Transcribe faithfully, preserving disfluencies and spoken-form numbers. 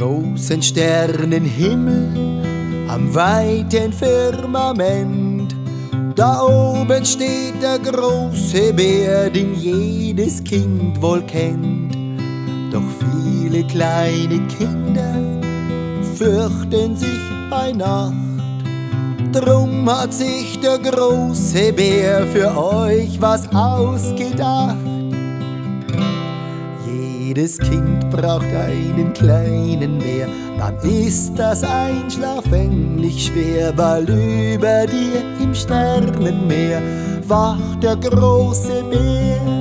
großen Sternenhimmel, am weiten Firmament. Da oben steht der große Bär, den jedes Kind wohl kennt. Doch viele kleine Kinder fürchten sich bei Nacht. Drum hat sich der große Bär für euch was ausgedacht. Jedes Kind braucht einen kleinen Bär, dann ist das Einschlafen nicht schwer, weil über dir im Sternenmeer wacht der große Bär.